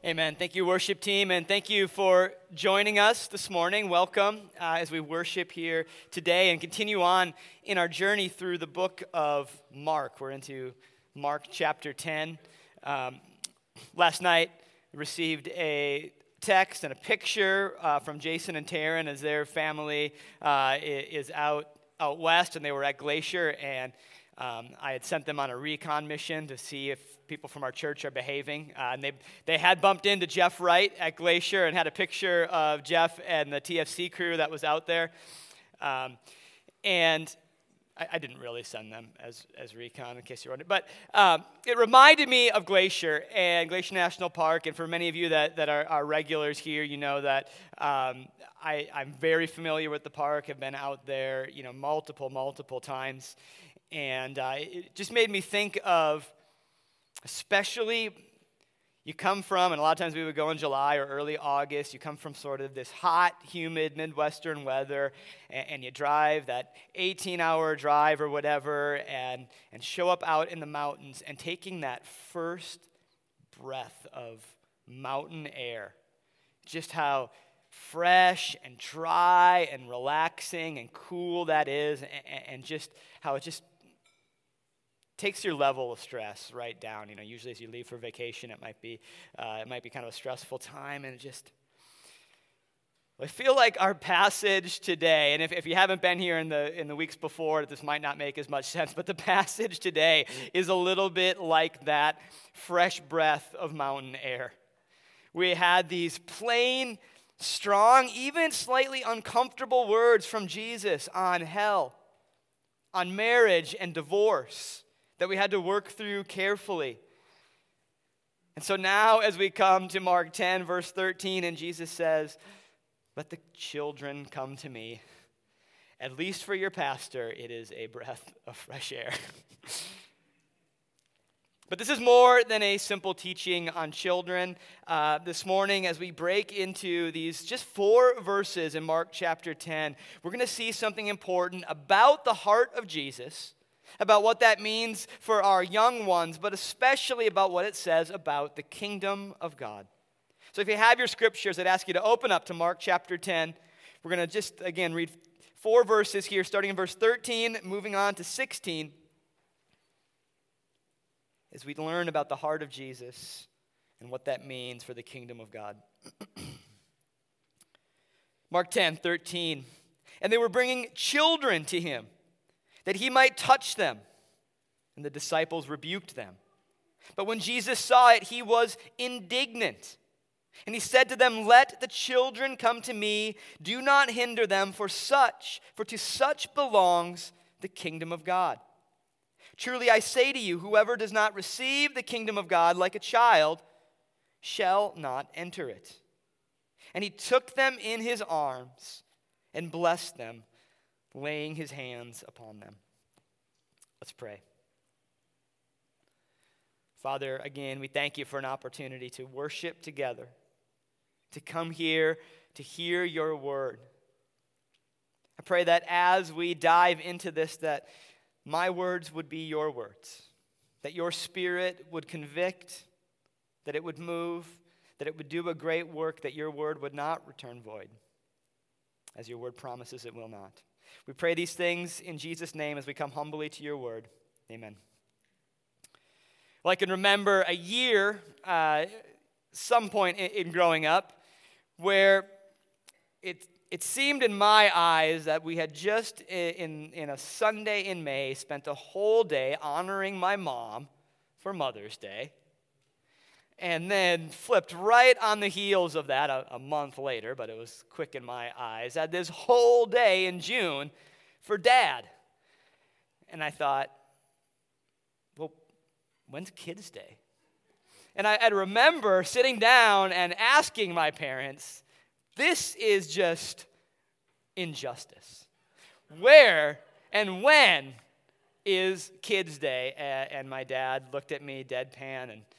Amen. Thank you, worship team, and thank you for joining us this morning. Welcome as we worship here today and continue on in our journey through the book of Mark. We're into Mark chapter 10. Last night, we received a text and a picture from Jason and Taryn as their family is out west, and they were at Glacier, and I had sent them on a recon mission to see if people from our church are behaving. And they had bumped into Jeff Wright at Glacier and had a picture of Jeff and the TFC crew that was out there. And I didn't really send them as recon, in case you're wondering. But it reminded me of Glacier and Glacier National Park. And for many of you that are regulars here, you know that I'm very familiar with the park. I've been out there, multiple times. And it just made me think of, especially, you come from, and a lot of times we would go in July or early August, you come from sort of this hot, humid, Midwestern weather, and you drive that 18-hour drive or whatever, and show up out in the mountains, and taking that first breath of mountain air, just how fresh and dry and relaxing and cool that is, and just how it just takes your level of stress right down. Usually as you leave for vacation, it might be kind of a stressful time, and I feel like our passage today, and if you haven't been here in the weeks before, this might not make as much sense, but the passage today is a little bit like that fresh breath of mountain air. We had these plain, strong, even slightly uncomfortable words from Jesus on hell, on marriage and divorce, that we had to work through carefully. And so now as we come to Mark 10, verse 13, and Jesus says, "Let the children come to me. At least for your pastor, it is a breath of fresh air." But this is more than a simple teaching on children. This morning, as we break into these just 4 verses in Mark chapter 10, we're going to see something important about the heart of Jesus, about what that means for our young ones, but especially about what it says about the kingdom of God. So if you have your scriptures, I'd ask you to open up to Mark chapter 10. We're going to just, again, read 4 verses here, starting in verse 13, moving on to 16, as we learn about the heart of Jesus and what that means for the kingdom of God. Mark 10:13, "And they were bringing children to him, that he might touch them. And the disciples rebuked them. But when Jesus saw it, he was indignant. And he said to them, 'Let the children come to me. Do not hinder them, for to such belongs the kingdom of God. Truly I say to you, whoever does not receive the kingdom of God like a child shall not enter it.' And he took them in his arms and blessed them, laying his hands upon them." Let's pray. Father, again, we thank you for an opportunity to worship together, to come here to hear your word. I pray that as we dive into this, that my words would be your words, that your spirit would convict, that it would move, that it would do a great work, that your word would not return void, as your word promises it will not. We pray these things in Jesus' name as we come humbly to your word. Amen. Well, I can remember a year, some point in growing up, where it seemed in my eyes that we had just, in a Sunday in May, spent a whole day honoring my mom for Mother's Day, and then flipped right on the heels of that a month later, but it was quick in my eyes, had this whole day in June for Dad. And I thought, well, when's Kids Day? And I remember sitting down and asking my parents, this is just injustice. Where and when is Kids Day? And my dad looked at me deadpan, and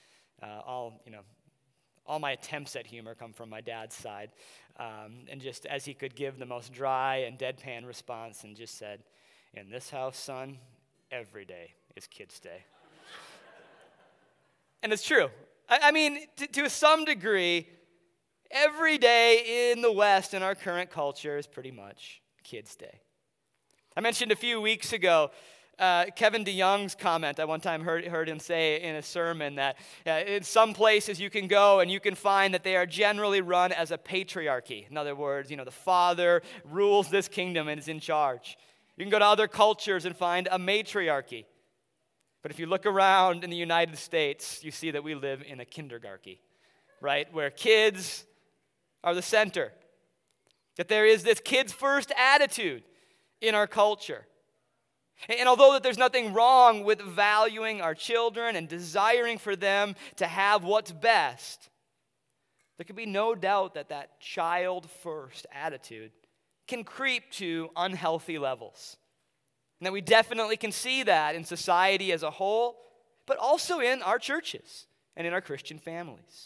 all my attempts at humor come from my dad's side. And just as he could give the most dry and deadpan response, and just said, "In this house, son, every day is Kids Day." And it's true. I mean, to some degree, every day in the West in our current culture is pretty much Kids' Day. I mentioned a few weeks ago Kevin DeYoung's comment. I one time heard him say in a sermon that in some places you can go and you can find that they are generally run as a patriarchy. In other words, the father rules this kingdom and is in charge. You can go to other cultures and find a matriarchy. But if you look around in the United States, you see that we live in a kindergarchy, right? Where kids are the center. That there is this kids first attitude in our culture. And although that there's nothing wrong with valuing our children and desiring for them to have what's best, there can be no doubt that that child first attitude can creep to unhealthy levels. And that we definitely can see that in society as a whole, but also in our churches and in our Christian families.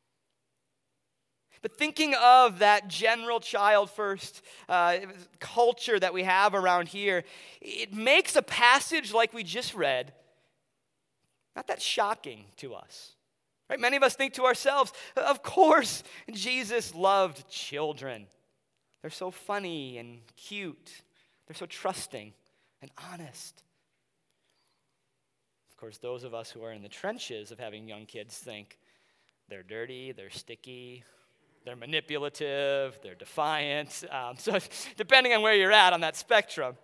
But thinking of that general child-first culture that we have around here, it makes a passage like we just read not that shocking to us. Right? Many of us think to ourselves, of course, Jesus loved children. They're so funny and cute. They're so trusting and honest. Of course, those of us who are in the trenches of having young kids think they're dirty, they're sticky, they're manipulative, they're defiant. So depending on where you're at on that spectrum,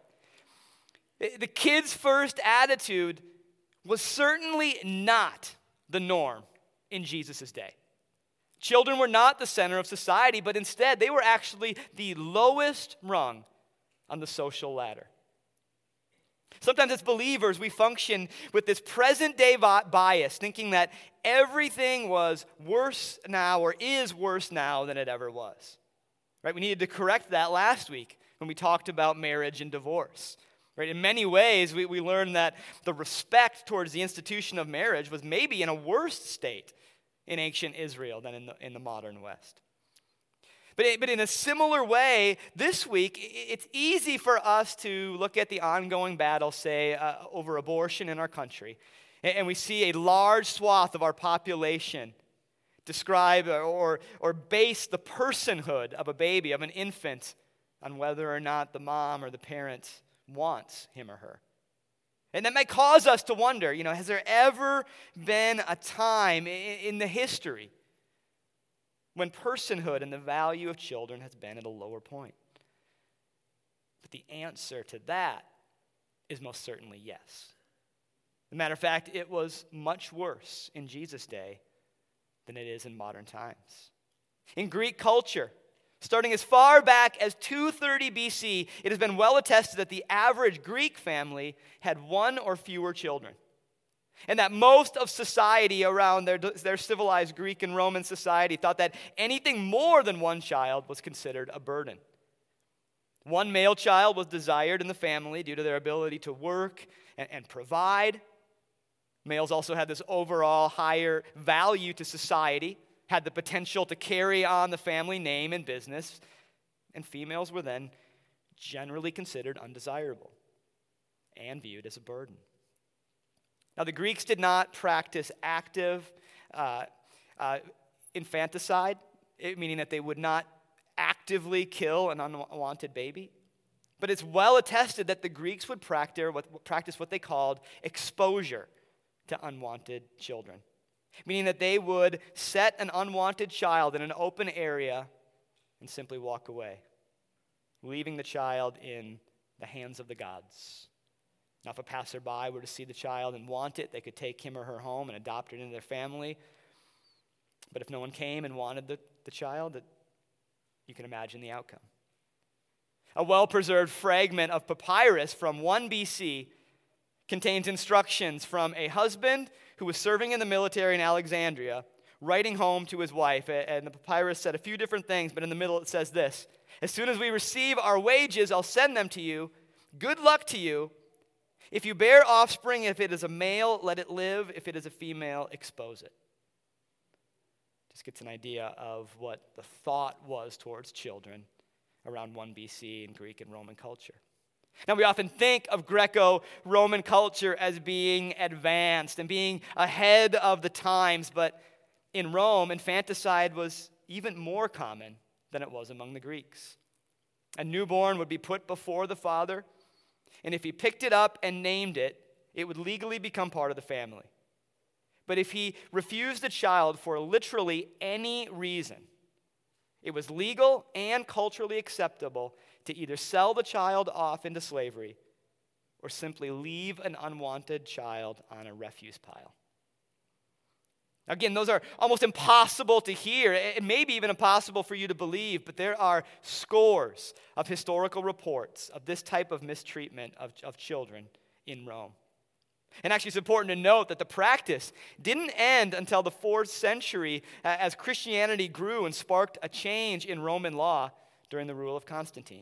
the kids' first attitude was certainly not the norm in Jesus' day. Children were not the center of society, but instead they were actually the lowest rung on the social ladder. Sometimes as believers, we function with this present-day bias, thinking that everything was worse now or is worse now than it ever was. Right? We needed to correct that last week when we talked about marriage and divorce. Right? In many ways, we learned that the respect towards the institution of marriage was maybe in a worse state in ancient Israel than in the modern West. But in a similar way, this week, it's easy for us to look at the ongoing battle, say, over abortion in our country. And we see a large swath of our population describe or base the personhood of a baby, of an infant, on whether or not the mom or the parent wants him or her. And that might cause us to wonder, has there ever been a time in the history when personhood and the value of children has been at a lower point? But the answer to that is most certainly yes. As a matter of fact, it was much worse in Jesus' day than it is in modern times. In Greek culture, starting as far back as 230 BC, it has been well attested that the average Greek family had one or fewer children. And that most of society around their civilized Greek and Roman society thought that anything more than one child was considered a burden. One male child was desired in the family due to their ability to work and provide. Males also had this overall higher value to society, had the potential to carry on the family name and business, and females were then generally considered undesirable and viewed as a burden. Now, the Greeks did not practice active infanticide, meaning that they would not actively kill an unwanted baby. But it's well attested that the Greeks would practice what they called exposure to unwanted children, meaning that they would set an unwanted child in an open area and simply walk away, leaving the child in the hands of the gods. Now, if a passerby were to see the child and want it, they could take him or her home and adopt it into their family. But if no one came and wanted the child, you can imagine the outcome. A well-preserved fragment of papyrus from 1 BC contains instructions from a husband who was serving in the military in Alexandria, writing home to his wife. And the papyrus said a few different things, but in the middle it says this: "As soon as we receive our wages, I'll send them to you. Good luck to you. If you bear offspring, if it is a male, let it live. If it is a female, expose it." Just gets an idea of what the thought was towards children around 1 BC in Greek and Roman culture. Now, we often think of Greco-Roman culture as being advanced and being ahead of the times, but in Rome, infanticide was even more common than it was among the Greeks. A newborn would be put before the father, and if he picked it up and named it, it would legally become part of the family. But if he refused the child for literally any reason, it was legal and culturally acceptable to either sell the child off into slavery or simply leave an unwanted child on a refuse pile. Again, those are almost impossible to hear. It may be even impossible for you to believe, but there are scores of historical reports of this type of mistreatment of children in Rome. And actually, it's important to note that the practice didn't end until the 4th century as Christianity grew and sparked a change in Roman law during the rule of Constantine.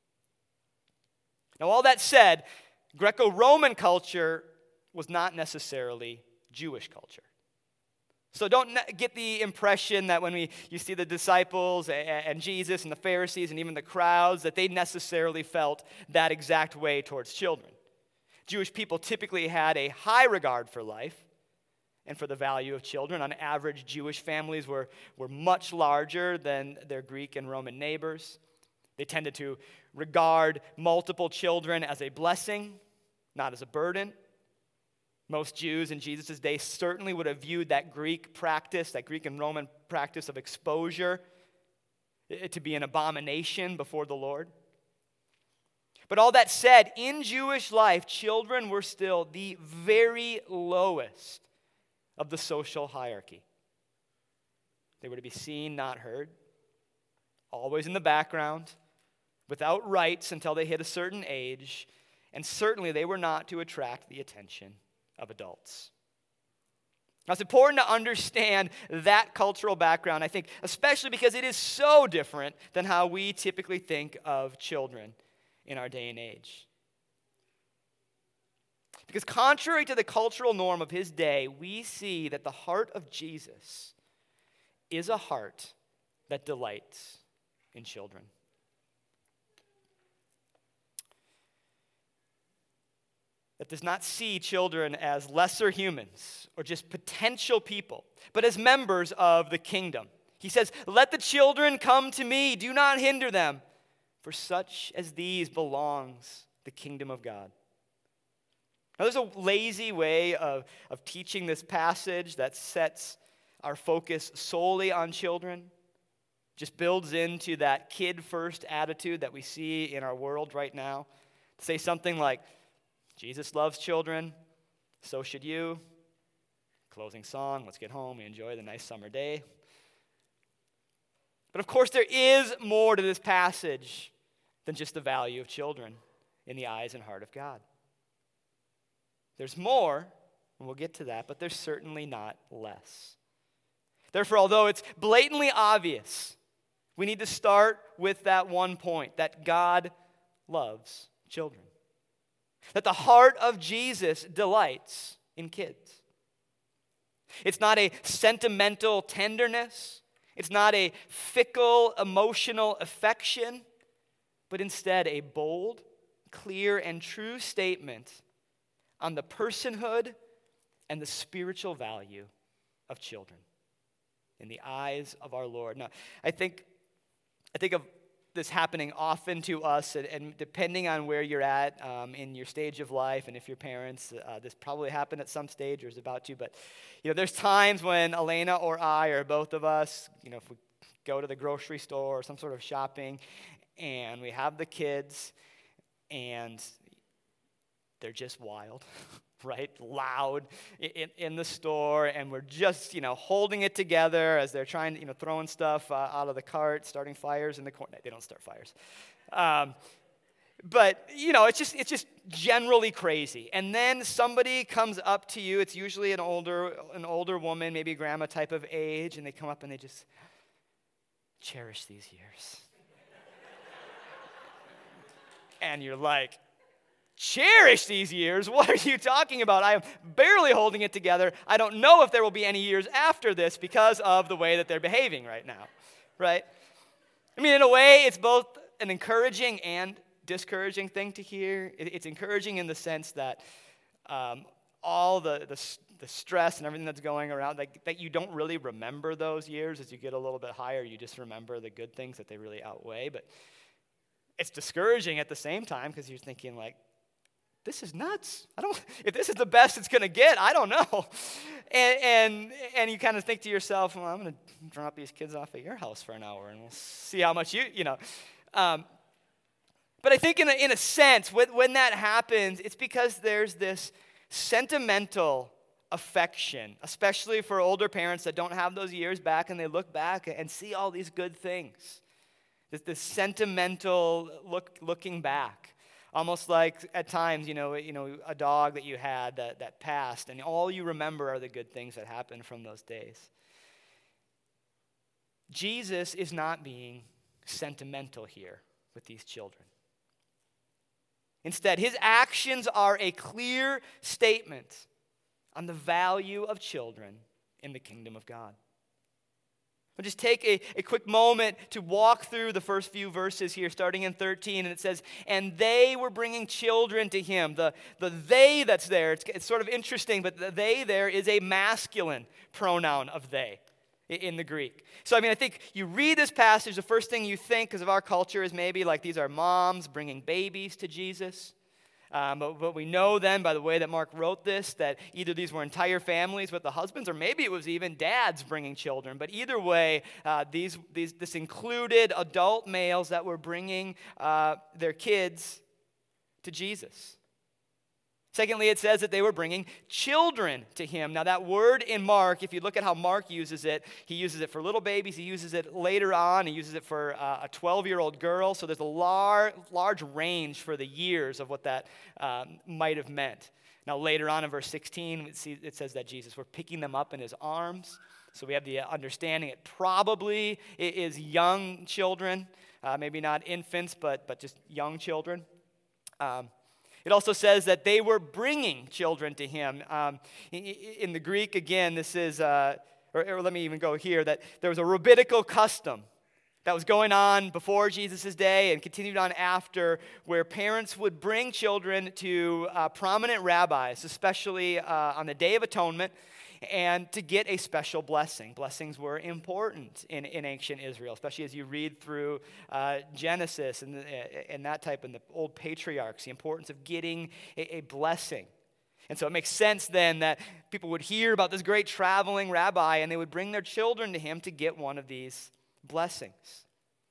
Now, all that said, Greco-Roman culture was not necessarily Jewish culture. So don't get the impression that when you see the disciples and Jesus and the Pharisees and even the crowds, that they necessarily felt that exact way towards children. Jewish people typically had a high regard for life and for the value of children. On average, Jewish families were much larger than their Greek and Roman neighbors. They tended to regard multiple children as a blessing, not as a burden. Most Jews in Jesus' day certainly would have viewed that Greek practice, that Greek and Roman practice of exposure, to be an abomination before the Lord. But all that said, in Jewish life, children were still the very lowest of the social hierarchy. They were to be seen, not heard, always in the background, without rights until they hit a certain age, and certainly they were not to attract the attention of adults. Now, it's important to understand that cultural background, I think, especially because it is so different than how we typically think of children in our day and age. Because contrary to the cultural norm of his day, we see that the heart of Jesus is a heart that delights in children. That does not see children as lesser humans or just potential people, but as members of the kingdom. He says, "Let the children come to me, do not hinder them, for such as these belongs the kingdom of God." Now, there's a lazy way of teaching this passage that sets our focus solely on children, just builds into that kid-first attitude that we see in our world right now. To say something like, Jesus loves children, so should you. Closing song, let's get home, we enjoy the nice summer day. But of course, there is more to this passage than just the value of children in the eyes and heart of God. There's more, and we'll get to that, but there's certainly not less. Therefore, although it's blatantly obvious, we need to start with that one point, that God loves children. That the heart of Jesus delights in kids. It's not a sentimental tenderness. It's not a fickle emotional affection, but instead a bold, clear, and true statement on the personhood and the spiritual value of children in the eyes of our Lord. Now, I think of this happening often to us, and depending on where you're at in your stage of life, and if your parents, this probably happened at some stage or is about to, but there's times when Elena or I, or both of us, if we go to the grocery store or some sort of shopping, and we have the kids, and they're just wild, right? Loud in the store, and we're just, holding it together as they're trying, throwing stuff out of the cart, starting fires in the corner. They don't start fires. But, it's just generally crazy. And then somebody comes up to you. It's usually an older woman, maybe grandma type of age, and they come up and they just cherish these years. And you're like, cherish these years? What are you talking about? I am barely holding it together. I don't know if there will be any years after this because of the way that they're behaving right now, right? I mean, in a way, it's both an encouraging and discouraging thing to hear. It's encouraging in the sense that all the the stress and everything that's going around, that you don't really remember those years. As you get a little bit higher, you just remember the good things, that they really outweigh. But it's discouraging at the same time, because you're thinking like, this is nuts. If this is the best it's going to get, I don't know. And you kind of think to yourself, well, I'm going to drop these kids off at your house for an hour, and we'll see how much you know. But I think in a sense, when that happens, it's because there's this sentimental affection, especially for older parents that don't have those years back, and they look back and see all these good things. This sentimental looking back, almost like at times, a dog that you had that passed, and all you remember are the good things that happened from those days. Jesus is not being sentimental here with these children. Instead, his actions are a clear statement on the value of children in the kingdom of God. We'll just take a quick moment to walk through the first few verses here, starting in 13, and it says, and they were bringing children to him. The they that's there, it's sort of interesting, but the they there is a masculine pronoun of they in the Greek. So, I think you read this passage, the first thing you think, because of our culture, is maybe like these are moms bringing babies to Jesus. But we know then, by the way that Mark wrote this, that either these were entire families with the husbands, or maybe it was even dads bringing children. But either way, this included adult males that were bringing their kids to Jesus. Secondly, it says that they were bringing children to him. Now, that word in Mark, if you look at how Mark uses it, he uses it for little babies. He uses it later on. He uses it for a 12-year-old girl. So there's a large range for the years of what that might have meant. Now, later on in verse 16, it says that Jesus were picking them up in his arms. So we have the understanding it probably is young children, maybe not infants, but just young children. It also says that they were bringing children to him. In the Greek, again, this is, or let me even go here, that there was a rabbinical custom that was going on before Jesus' day and continued on after, where parents would bring children to prominent rabbis, especially on the Day of Atonement, and to get a special blessing. Blessings were important in ancient Israel, especially as you read through Genesis and that type, and the old patriarchs, the importance of getting a blessing. And so it makes sense then that people would hear about this great traveling rabbi, and they would bring their children to him to get one of these blessings.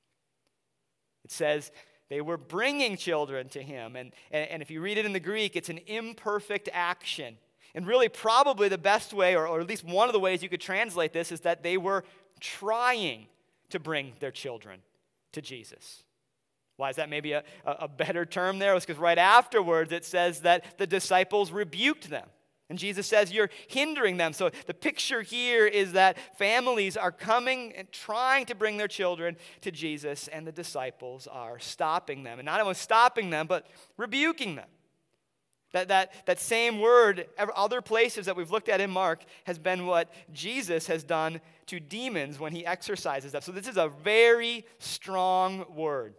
It says they were bringing children to him, and if you read it in the Greek, it's an imperfect action. And really probably the best way, or at least one of the ways you could translate this, is that they were trying to bring their children to Jesus. Why is that maybe a better term there? It's because right afterwards it says that the disciples rebuked them. And Jesus says, you're hindering them. So the picture here is that families are coming and trying to bring their children to Jesus, and the disciples are stopping them. And not only stopping them, but rebuking them. That same word, other places that we've looked at in Mark, has been what Jesus has done to demons when he exorcises them. So this is a very strong word.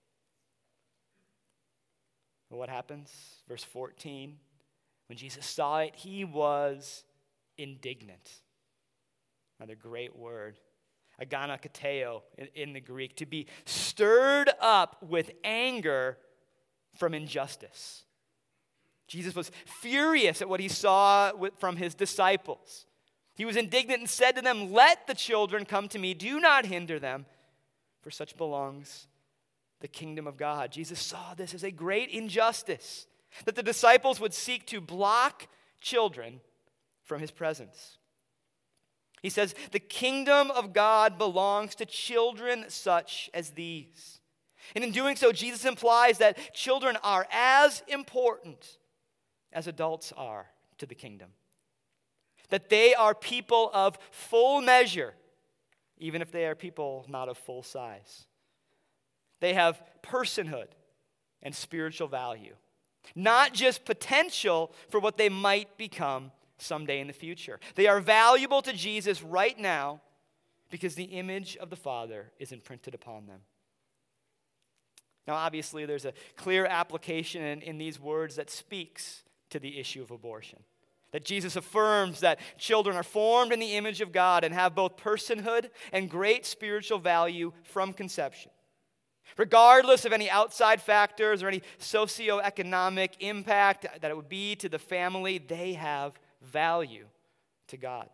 But what happens? Verse 14, when Jesus saw it, he was indignant. Another great word. Aganakateo in the Greek, to be stirred up with anger from injustice. Jesus was furious at what he saw from his disciples. He was indignant and said to them, let the children come to me. Do not hinder them, for such belongs the kingdom of God. Jesus saw this as a great injustice, that the disciples would seek to block children from his presence. He says, the kingdom of God belongs to children such as these. And in doing so, Jesus implies that children are as important as adults are to the kingdom. That they are people of full measure, even if they are people not of full size. They have personhood and spiritual value, not just potential for what they might become someday in the future. They are valuable to Jesus right now because the image of the Father is imprinted upon them. Now, obviously, there's a clear application in these words that speaks to the issue of abortion. That Jesus affirms that children are formed in the image of God and have both personhood and great spiritual value from conception. Regardless of any outside factors or any socioeconomic impact that it would be to the family, they have value to God.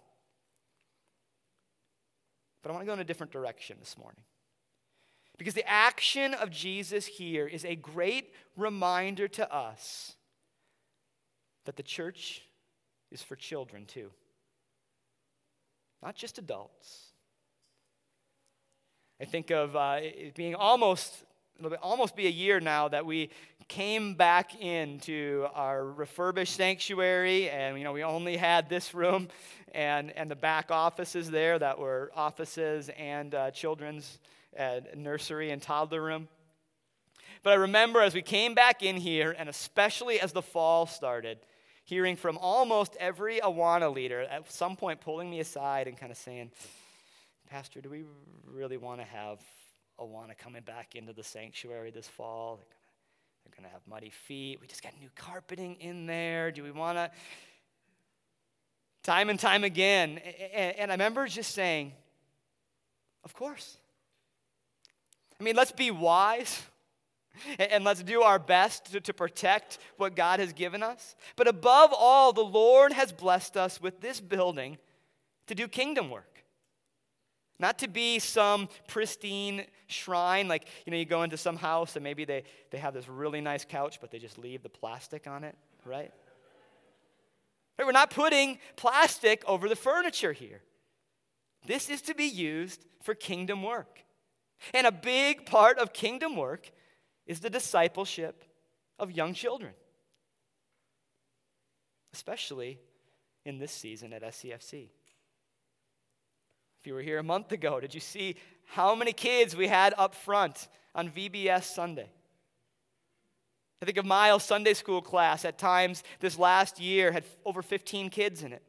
But I want to go in a different direction this morning. Because the action of Jesus here is a great reminder to us that the church is for children too. Not just adults. I think of it being it'll almost be a year now that we came back into our refurbished sanctuary, and we only had this room and the back offices there that were offices and children's nursery and toddler room. But I remember as we came back in here, and especially as the fall started, hearing from almost every Awana leader at some point pulling me aside and kind of saying, Pastor, do we really want to have Awana coming back into the sanctuary this fall? They're going to have muddy feet. We just got new carpeting in there. Do we want to? Time and time again. And I remember just saying, of course. I mean, let's be wise. And let's do our best to protect what God has given us. But above all, the Lord has blessed us with this building to do kingdom work. Not to be some pristine shrine, like, you go into some house and maybe they have this really nice couch, but they just leave the plastic on it, right? We're not putting plastic over the furniture here. This is to be used for kingdom work. And a big part of kingdom work is the discipleship of young children, especially in this season at SCFC. If you were here a month ago, did you see how many kids we had up front on VBS Sunday? I think of Miles' Sunday school class at times this last year had over 15 kids in it.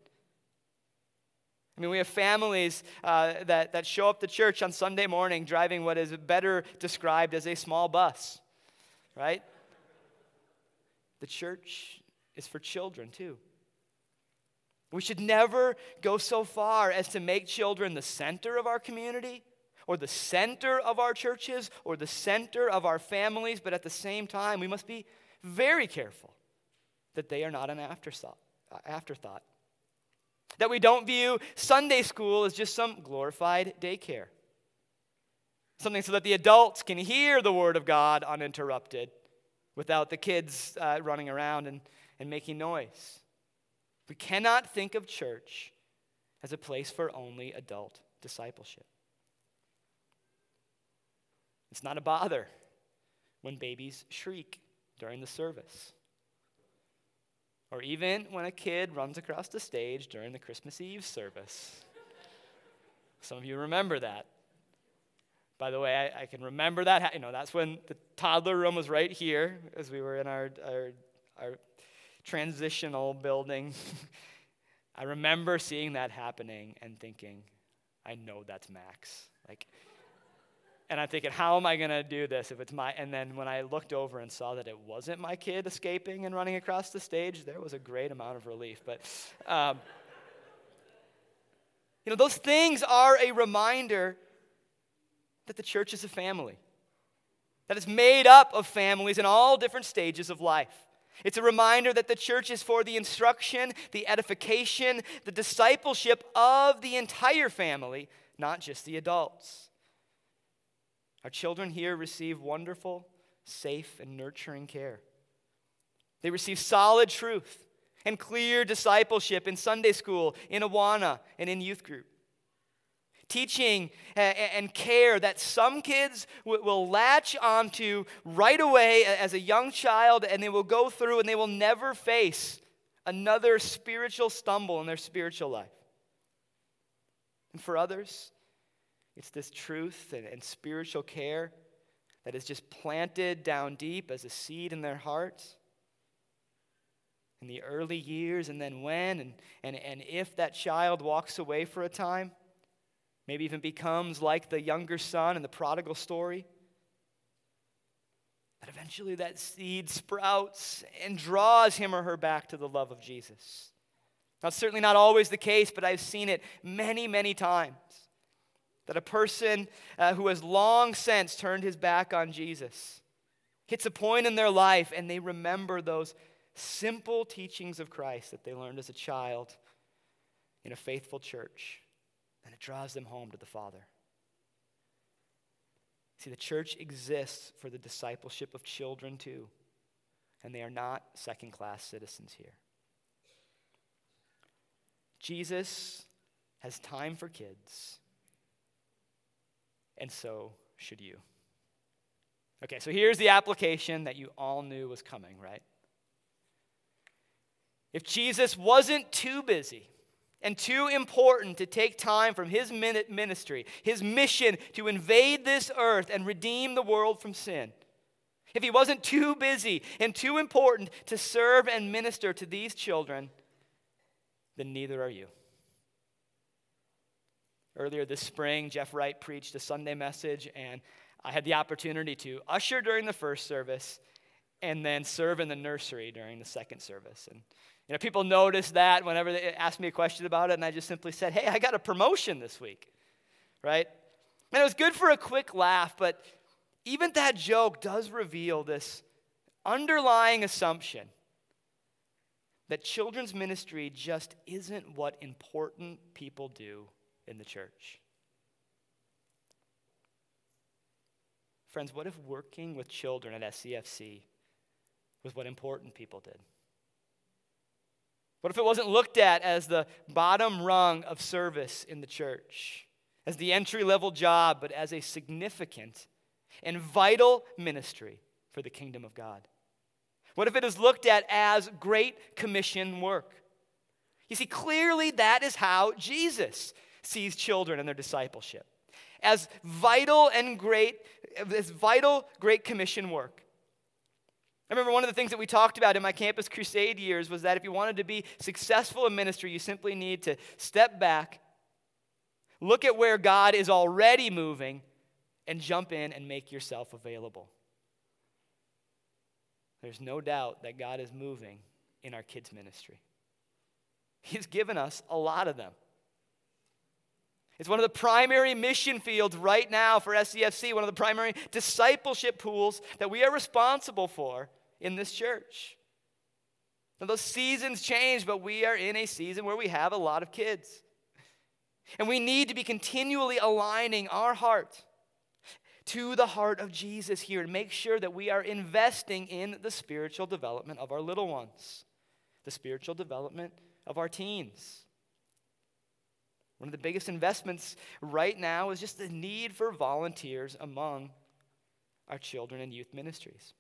I mean, we have families that show up to church on Sunday morning driving what is better described as a small bus. Right? The church is for children too. We should never go so far as to make children the center of our community or the center of our churches or the center of our families, but at the same time, we must be very careful that they are not an afterthought. That we don't view Sunday school as just some glorified daycare. Something so that the adults can hear the word of God uninterrupted without the kids running around and making noise. We cannot think of church as a place for only adult discipleship. It's not a bother when babies shriek during the service, or even when a kid runs across the stage during the Christmas Eve service. Some of you remember that. By the way, I can remember that. That's when the toddler room was right here as we were in our transitional building. I remember seeing that happening and thinking, I know that's Max. And I'm thinking, how am I going to do this if it's my... And then when I looked over and saw that it wasn't my kid escaping and running across the stage, there was a great amount of relief. But, those things are a reminder that the church is a family, that is made up of families in all different stages of life. It's a reminder that the church is for the instruction, the edification, the discipleship of the entire family, not just the adults. Our children here receive wonderful, safe, and nurturing care. They receive solid truth and clear discipleship in Sunday school, in Awana, and in youth group. Teaching and care that some kids will latch onto right away as a young child, and they will go through and they will never face another spiritual stumble in their spiritual life. And for others, it's this truth and spiritual care that is just planted down deep as a seed in their hearts in the early years, and then when and if that child walks away for a time, maybe even becomes like the younger son in the prodigal story, that eventually that seed sprouts and draws him or her back to the love of Jesus. That's certainly not always the case, but I've seen it many, many times. That a person who has long since turned his back on Jesus hits a point in their life and they remember those simple teachings of Christ that they learned as a child in a faithful church, and it draws them home to the Father. See, the church exists for the discipleship of children too, and they are not second-class citizens here. Jesus has time for kids, and so should you. Okay, so here's the application that you all knew was coming, right? If Jesus wasn't too busy and too important to take time from his ministry, his mission to invade this earth and redeem the world from sin, if he wasn't too busy and too important to serve and minister to these children, then neither are you. Earlier this spring, Jeff Wright preached a Sunday message, and I had the opportunity to usher during the first service and then serve in the nursery during the second service. And people noticed that whenever they asked me a question about it, and I just simply said, hey, I got a promotion this week, right? And it was good for a quick laugh, but even that joke does reveal this underlying assumption that children's ministry just isn't what important people do in the church. Friends, what if working with children at SCFC was what important people did? What if it wasn't looked at as the bottom rung of service in the church, as the entry-level job, but as a significant and vital ministry for the kingdom of God? What if it is looked at as Great Commission work? You see, clearly that is how Jesus sees children and their discipleship, as vital, Great Commission work. I remember one of the things that we talked about in my Campus Crusade years was that if you wanted to be successful in ministry, you simply need to step back, look at where God is already moving, and jump in and make yourself available. There's no doubt that God is moving in our kids' ministry. He's given us a lot of them. It's one of the primary mission fields right now for SCFC, one of the primary discipleship pools that we are responsible for in this church. Now, those seasons change, but we are in a season where we have a lot of kids. And we need to be continually aligning our heart to the heart of Jesus here and make sure that we are investing in the spiritual development of our little ones, the spiritual development of our teens. One of the biggest investments right now is just the need for volunteers among our children and youth ministries.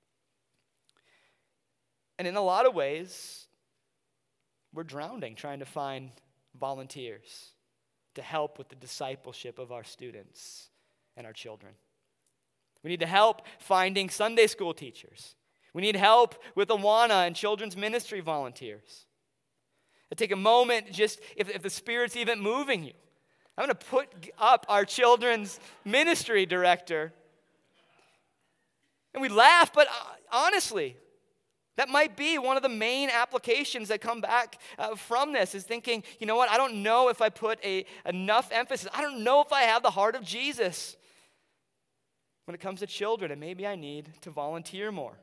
And in a lot of ways, we're drowning trying to find volunteers to help with the discipleship of our students and our children. We need to help finding Sunday school teachers. We need help with Awana and children's ministry volunteers. Take a moment, just if the Spirit's even moving you, I'm going to put up our children's ministry director. And we laugh, but honestly, that might be one of the main applications that come back from this, is thinking, you know what, I don't know if I put enough emphasis. I don't know if I have the heart of Jesus when it comes to children, and maybe I need to volunteer more.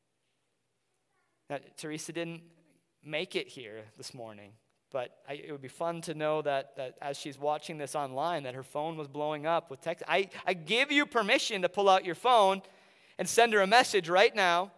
Now, Teresa didn't make it here this morning, but it would be fun to know that as she's watching this online, that her phone was blowing up with text. I give you permission to pull out your phone and send her a message right now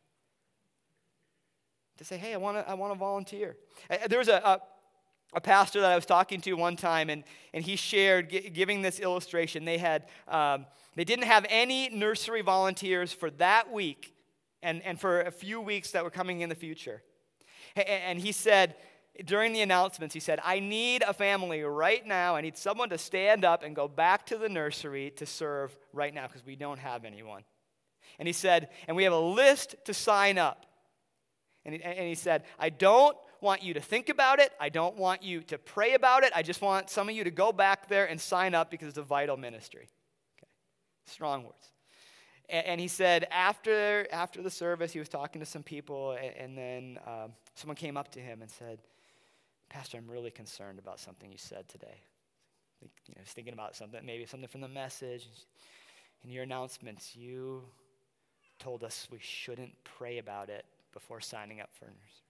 to say, hey, I want to volunteer. There was a pastor that I was talking to one time, and he shared, giving this illustration. They didn't have any nursery volunteers for that week and for a few weeks that were coming in the future. And he said, during the announcements, he said, I need a family right now. I need someone to stand up and go back to the nursery to serve right now because we don't have anyone. And he said, and we have a list to sign up. And he said, I don't want you to think about it. I don't want you to pray about it. I just want some of you to go back there and sign up because it's a vital ministry. Okay. Strong words. And he said after the service, he was talking to some people, and then someone came up to him and said, Pastor, I'm really concerned about something you said today. I was thinking about maybe something from the message. In your announcements, you told us we shouldn't pray about it before signing up for nursery.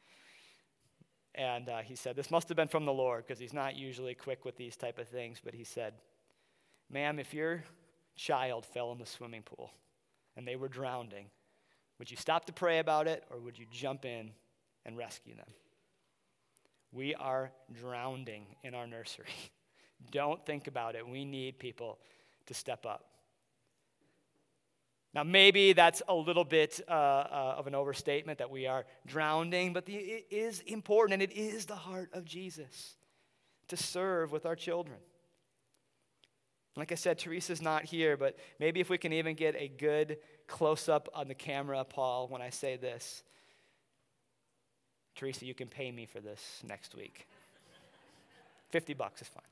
And he said, this must have been from the Lord, because he's not usually quick with these type of things. But he said, ma'am, if your child fell in the swimming pool and they were drowning, would you stop to pray about it, or would you jump in and rescue them? We are drowning in our nursery. Don't think about it. We need people to step up. Now, maybe that's a little bit of an overstatement that we are drowning, but it is important, and it is the heart of Jesus to serve with our children. Like I said, Teresa's not here, but maybe if we can even get a good close-up on the camera, Paul, when I say this. Teresa, you can pay me for this next week. $50 is fine.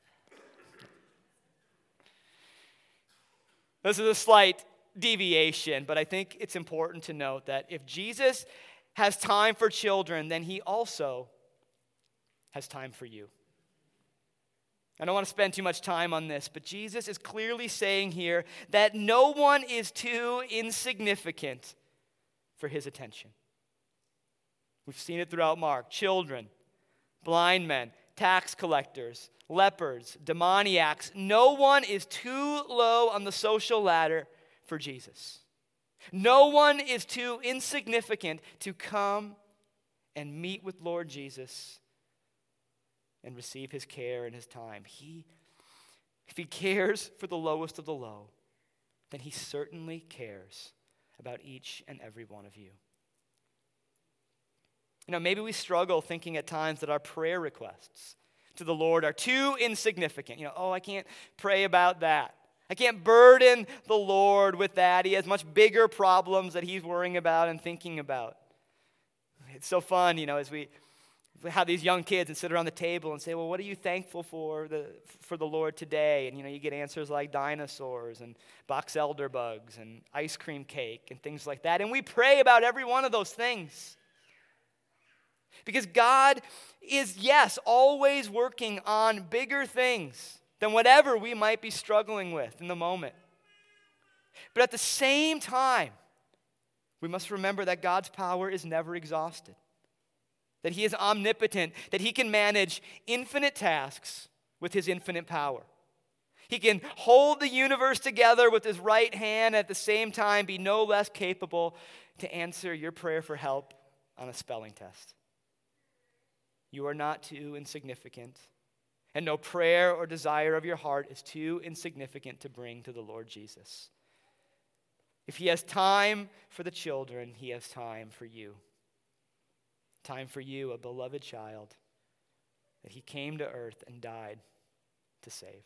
This is a slight deviation, but I think it's important to note that if Jesus has time for children, then he also has time for you. I don't want to spend too much time on this, but Jesus is clearly saying here that no one is too insignificant for his attention. We've seen it throughout Mark. Children, blind men, tax collectors, lepers, demoniacs. No one is too low on the social ladder for Jesus. No one is too insignificant to come and meet with Lord Jesus and receive his care and his time. If he cares for the lowest of the low, then he certainly cares about each and every one of you. Maybe we struggle thinking at times that our prayer requests to the Lord are too insignificant. I can't pray about that. I can't burden the Lord with that. He has much bigger problems that he's worrying about and thinking about. It's so fun, as we have these young kids and sit around the table and say, well, what are you thankful for the Lord today? And, you get answers like dinosaurs and box elder bugs and ice cream cake and things like that. And we pray about every one of those things. Because God is, yes, always working on bigger things than whatever we might be struggling with in the moment. But at the same time, we must remember that God's power is never exhausted, that he is omnipotent, that he can manage infinite tasks with his infinite power. He can hold the universe together with his right hand, at the same time be no less capable to answer your prayer for help on a spelling test. You are not too insignificant, and no prayer or desire of your heart is too insignificant to bring to the Lord Jesus. If he has time for the children, he has time for you. Time for you, a beloved child that he came to earth and died to save.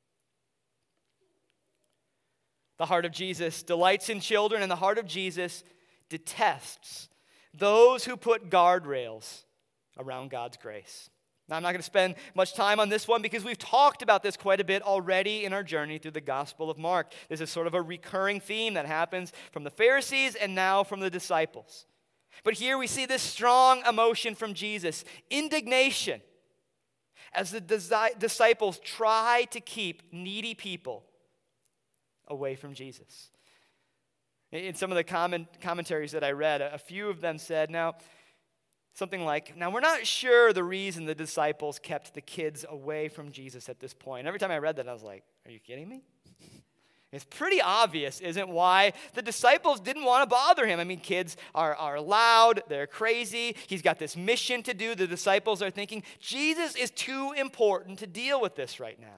The heart of Jesus delights in children, and the heart of Jesus detests those who put guardrails around God's grace. Now, I'm not going to spend much time on this one because we've talked about this quite a bit already in our journey through the Gospel of Mark. This is sort of a recurring theme that happens from the Pharisees and now from the disciples. But here we see this strong emotion from Jesus, indignation, as the disciples try to keep needy people away from Jesus. In some of the commentaries that I read, a few of them said, something like, we're not sure the reason the disciples kept the kids away from Jesus at this point. Every time I read that, I was like, are you kidding me? It's pretty obvious, isn't why the disciples didn't want to bother him. Kids are loud, they're crazy. He's got this mission to do. The disciples are thinking, Jesus is too important to deal with this right now.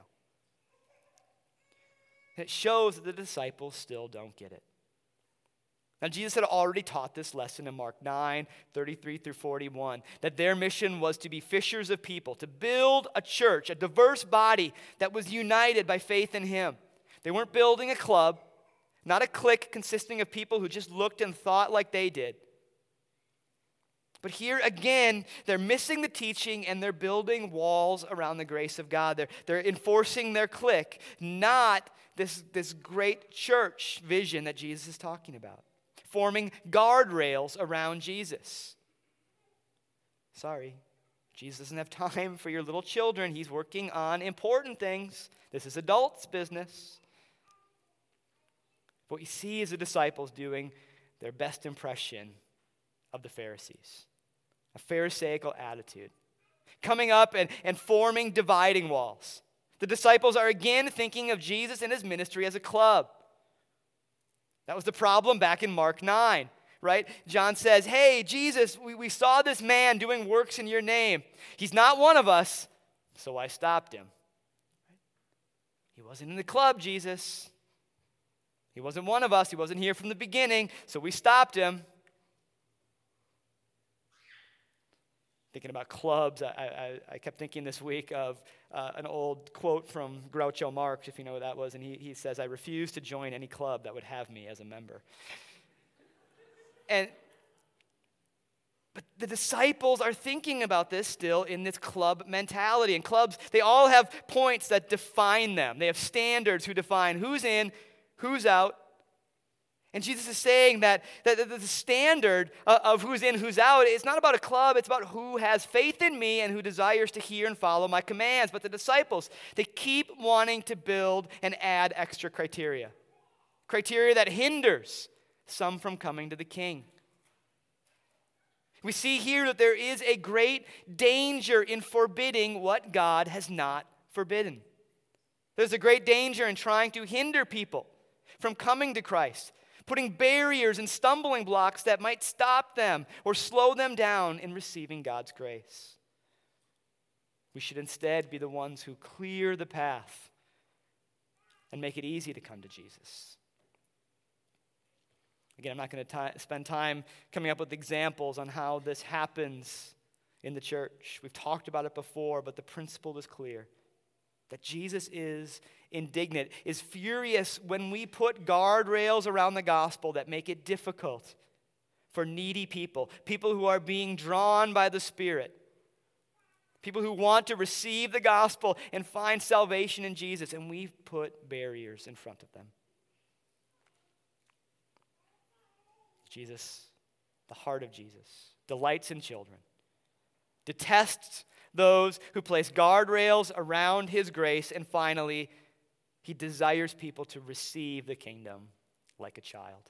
It shows that the disciples still don't get it. Now, Jesus had already taught this lesson in Mark 9, 33 through 41, that their mission was to be fishers of people, to build a church, a diverse body that was united by faith in him. They weren't building a club, not a clique consisting of people who just looked and thought like they did. But here again, they're missing the teaching and they're building walls around the grace of God. They're enforcing their clique, not this great church vision that Jesus is talking about. Forming guardrails around Jesus. Sorry, Jesus doesn't have time for your little children. He's working on important things. This is adults' business. What you see is the disciples doing their best impression of the Pharisees, a Pharisaical attitude, coming up and forming dividing walls. The disciples are again thinking of Jesus and his ministry as a club. That was the problem back in Mark 9, right? John says, hey, Jesus, we saw this man doing works in your name. He's not one of us, so I stopped him. He wasn't in the club, Jesus. He wasn't one of us. He wasn't here from the beginning, so we stopped him. Thinking about clubs, I kept thinking this week of an old quote from Groucho Marx, if you know what that was, and he says, I refuse to join any club that would have me as a member. But the disciples are thinking about this still in this club mentality. And clubs, they all have points that define them. They have standards who define who's in, who's out. And Jesus is saying that the standard of who's in, who's out, is not about a club. It's about who has faith in me and who desires to hear and follow my commands. But the disciples, they keep wanting to build and add extra criteria. Criteria that hinders some from coming to the King. We see here that there is a great danger in forbidding what God has not forbidden. There's a great danger in trying to hinder people from coming to Christ, putting barriers and stumbling blocks that might stop them or slow them down in receiving God's grace. We should instead be the ones who clear the path and make it easy to come to Jesus. Again, I'm not going to spend time coming up with examples on how this happens in the church. We've talked about it before, but the principle is clear. That Jesus is indignant, is furious when we put guardrails around the gospel that make it difficult for needy people, people who are being drawn by the Spirit, people who want to receive the gospel and find salvation in Jesus, and we put barriers in front of them. Jesus, the heart of Jesus, delights in children, detests those who place guardrails around his grace, and finally, he desires people to receive the kingdom like a child.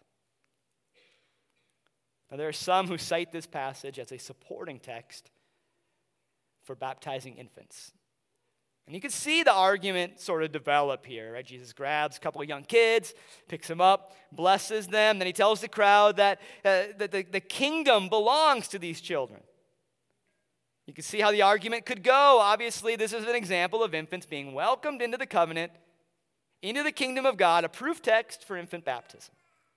Now, there are some who cite this passage as a supporting text for baptizing infants. And you can see the argument sort of develop here, right? Jesus grabs a couple of young kids, picks them up, blesses them, then he tells the crowd that the kingdom belongs to these children. You can see how the argument could go. Obviously, this is an example of infants being welcomed into the covenant, into the kingdom of God, a proof text for infant baptism.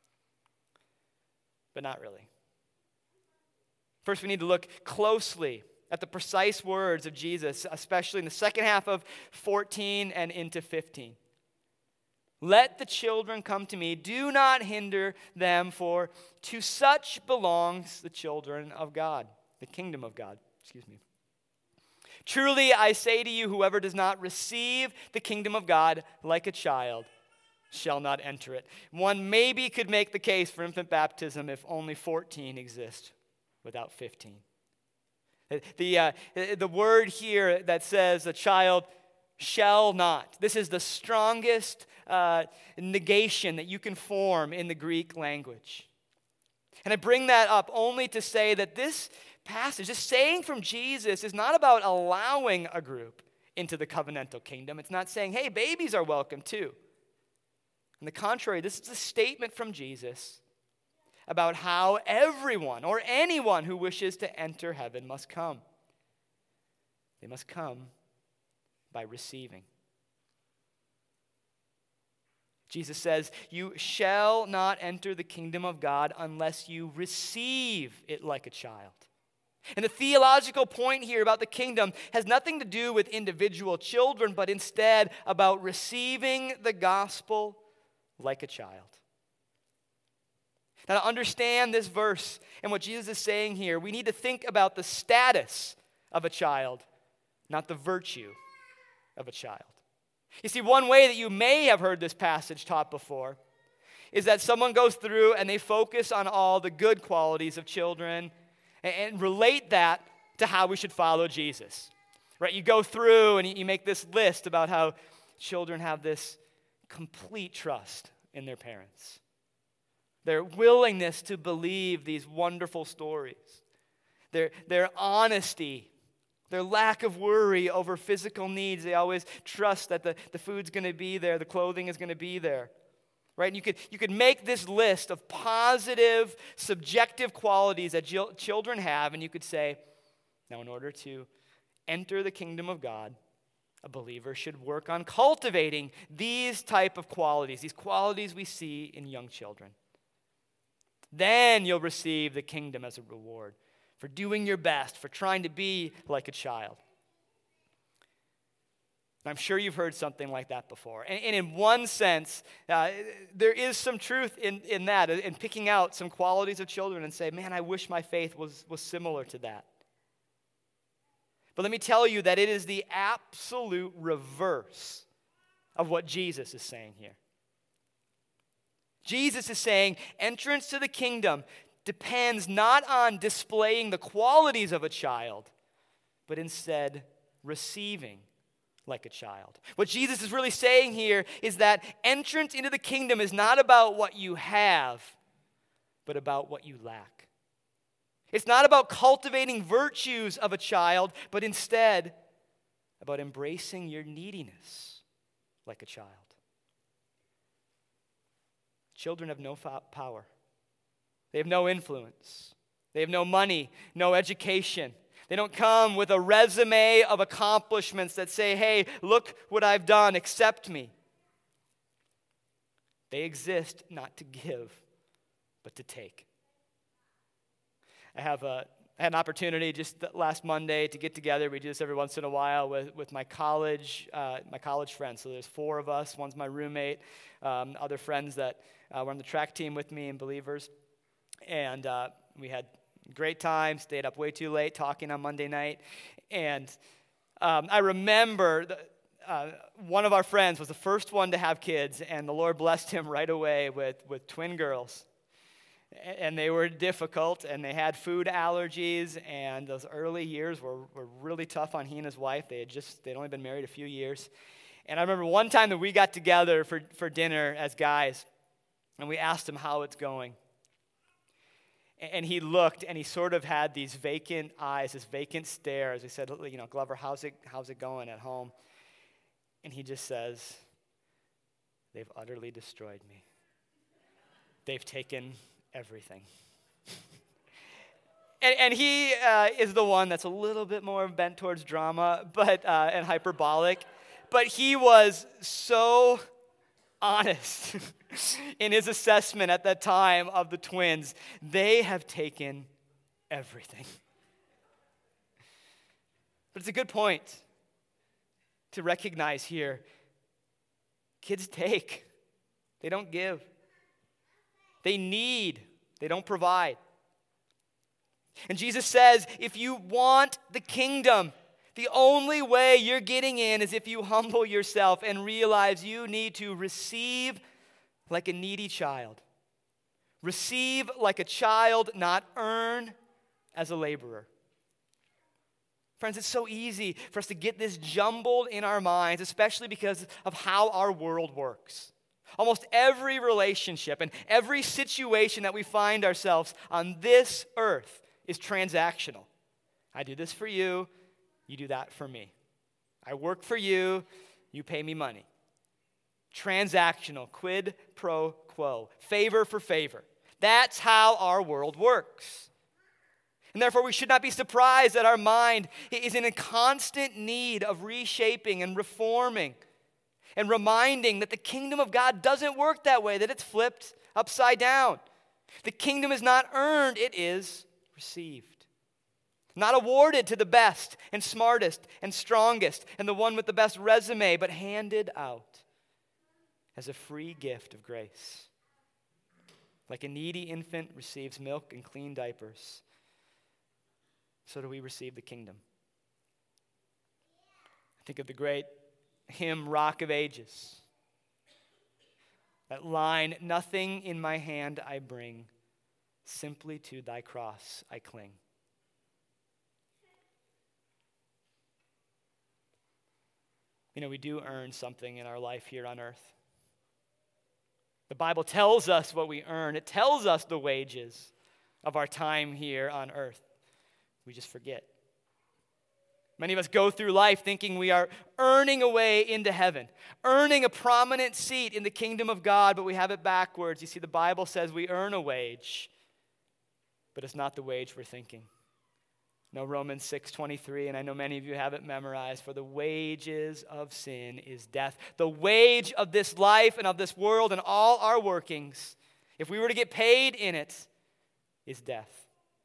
But not really. First, we need to look closely at the precise words of Jesus, especially in the second half of 14 and into 15. Let the children come to me. Do not hinder them, for to such belongs the children of God, the kingdom of God. Truly, I say to you, whoever does not receive the kingdom of God like a child shall not enter it. One maybe could make the case for infant baptism if only 14 exist without 15. The word here that says a child shall not, this is the strongest negation that you can form in the Greek language. And I bring that up only to say that this passage, this saying from Jesus, is not about allowing a group into the covenantal kingdom. It's not saying, hey, babies are welcome too. On the contrary, this is a statement from Jesus about how everyone or anyone who wishes to enter heaven must come. They must come by receiving. Jesus says, you shall not enter the kingdom of God unless you receive it like a child. And the theological point here about the kingdom has nothing to do with individual children, but instead about receiving the gospel like a child. Now, to understand this verse and what Jesus is saying here, we need to think about the status of a child, not the virtue of a child. You see, one way that you may have heard this passage taught before is that someone goes through and they focus on all the good qualities of children and relate that to how we should follow Jesus. Right? You go through and you make this list about how children have this complete trust in their parents. Their willingness to believe these wonderful stories. Their honesty, their lack of worry over physical needs. They always trust that the food's going to be there, the clothing is going to be there. Right? And you could make this list of positive, subjective qualities that children have, and you could say, now in order to enter the kingdom of God, a believer should work on cultivating these type of qualities, these qualities we see in young children. Then you'll receive the kingdom as a reward for doing your best, for trying to be like a child. I'm sure you've heard something like that before. And in one sense, there is some truth in that, in picking out some qualities of children and say, man, I wish my faith was similar to that. But let me tell you that it is the absolute reverse of what Jesus is saying here. Jesus is saying entrance to the kingdom depends not on displaying the qualities of a child, but instead receiving like a child. What Jesus is really saying here is that entrance into the kingdom is not about what you have, but about what you lack. It's not about cultivating virtues of a child, but instead about embracing your neediness like a child. Children have no power. They have no influence. They have no money, no education. They don't come with a resume of accomplishments that say, hey, look what I've done, accept me. They exist not to give, but to take. I had an opportunity just last Monday to get together. We do this every once in a while with my college friends. So there's 4 of us. One's my roommate, other friends that were on the track team with me and believers. And we had a great time, stayed up way too late talking on Monday night. And I remember one of our friends was the first one to have kids, and the Lord blessed him right away with twin girls. And they were difficult, and they had food allergies, and those early years were really tough on he and his wife. They'd only been married a few years. And I remember one time that we got together for dinner as guys, and we asked him how it's going. And he looked, and he sort of had these vacant eyes, this vacant stare, as we said, Glover, how's it going at home? And he just says, they've utterly destroyed me. They've taken everything. and he is the one that's a little bit more bent towards drama, and hyperbolic. But he was so honest in his assessment at that time of the twins. They have taken everything. But it's a good point to recognize here. Kids take. They don't give. They need. They don't provide. And Jesus says, if you want the kingdom, the only way you're getting in is if you humble yourself and realize you need to receive like a needy child. Receive like a child, not earn as a laborer. Friends, it's so easy for us to get this jumbled in our minds, especially because of how our world works. Almost every relationship and every situation that we find ourselves on this earth is transactional. I do this for you, you do that for me. I work for you, you pay me money. Transactional, quid pro quo, favor for favor. That's how our world works. And therefore, we should not be surprised that our mind is in a constant need of reshaping and reforming and reminding that the kingdom of God doesn't work that way, that it's flipped upside down. The kingdom is not earned, it is received. Not awarded to the best and smartest and strongest and the one with the best resume, but handed out as a free gift of grace. Like a needy infant receives milk and clean diapers, so do we receive the kingdom. Think of the great hymn, Rock of Ages. That line, nothing in my hand I bring, simply to thy cross I cling. we do earn something in our life here on earth. The Bible tells us what we earn. It tells us the wages of our time here on earth. We just forget. Many of us go through life thinking we are earning a way into heaven, earning a prominent seat in the kingdom of God, but we have it backwards. You see, the Bible says we earn a wage, but it's not the wage we're thinking. No, Romans 6:23, and I know many of you have it memorized, for the wages of sin is death. The wage of this life and of this world and all our workings, if we were to get paid in it, is death.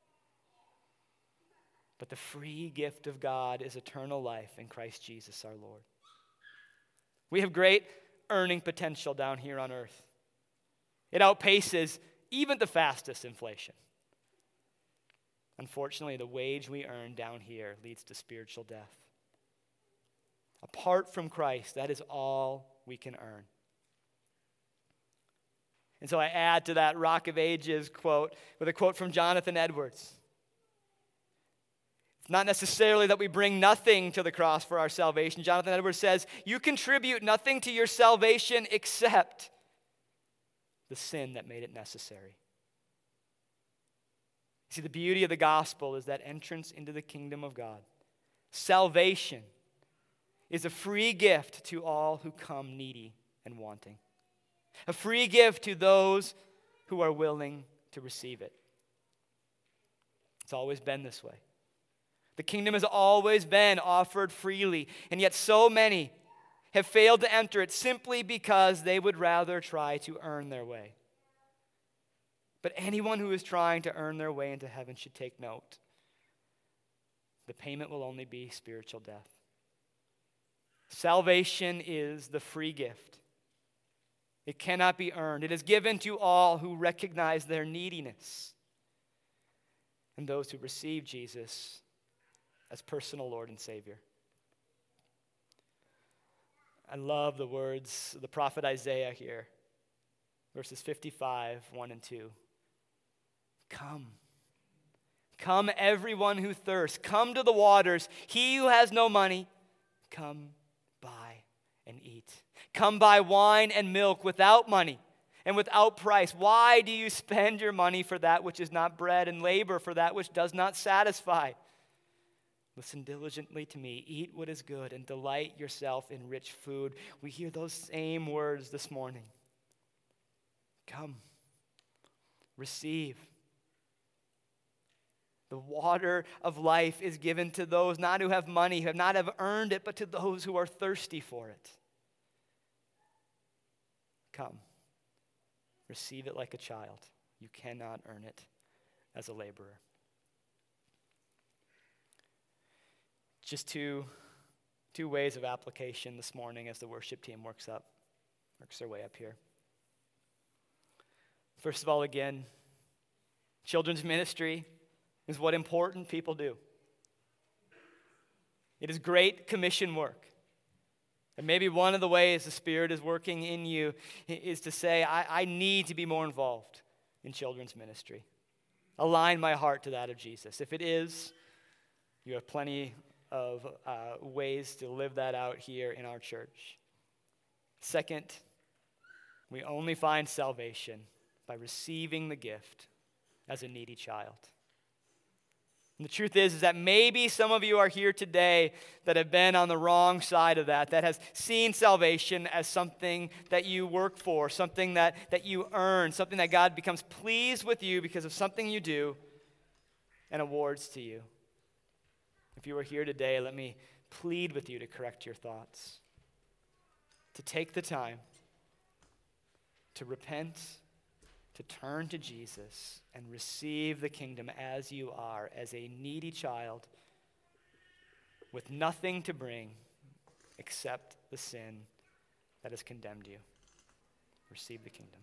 But the free gift of God is eternal life in Christ Jesus our Lord. We have great earning potential down here on earth. It outpaces even the fastest inflation. Unfortunately, the wage we earn down here leads to spiritual death. Apart from Christ, that is all we can earn. And so I add to that Rock of Ages quote with a quote from Jonathan Edwards. It's not necessarily that we bring nothing to the cross for our salvation. Jonathan Edwards says, you contribute nothing to your salvation except the sin that made it necessary. See, the beauty of the gospel is that entrance into the kingdom of God. Salvation is a free gift to all who come needy and wanting. A free gift to those who are willing to receive it. It's always been this way. The kingdom has always been offered freely, and yet so many have failed to enter it simply because they would rather try to earn their way. But anyone who is trying to earn their way into heaven should take note. The payment will only be spiritual death. Salvation is the free gift. It cannot be earned. It is given to all who recognize their neediness and those who receive Jesus as personal Lord and Savior. I love the words of the prophet Isaiah here. Verses 55, 1 and 2. Come, everyone who thirsts. Come to the waters. He who has no money, come buy and eat. Come buy wine and milk without money and without price. Why do you spend your money for that which is not bread and labor for that which does not satisfy? Listen diligently to me. Eat what is good and delight yourself in rich food. We hear those same words this morning. Come, receive. The water of life is given to those not who have money, who have not have earned it, but to those who are thirsty for it. Come, receive it like a child. You cannot earn it as a laborer. Just two ways of application this morning as the worship team works their way up here. First of all, again, children's ministry is what important people do. It is great commission work. And maybe one of the ways the Spirit is working in you is to say, I need to be more involved in children's ministry. Align my heart to that of Jesus. If it is, you have plenty of ways to live that out here in our church. Second, we only find salvation by receiving the gift as a needy child. And the truth is that maybe some of you are here today that have been on the wrong side of that has seen salvation as something that you work for, something that you earn, something that God becomes pleased with you because of something you do and awards to you. If you are here today, let me plead with you to correct your thoughts, to take the time to repent, to turn to Jesus and receive the kingdom as you are, as a needy child with nothing to bring except the sin that has condemned you. Receive the kingdom.